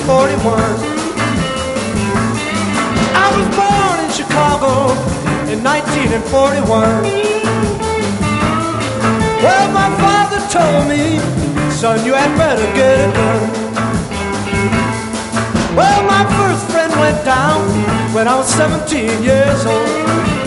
I was born in Chicago in 1941. Well, my father told me, son, you had better get it done. Well, my first friend went down when I was 17 years old.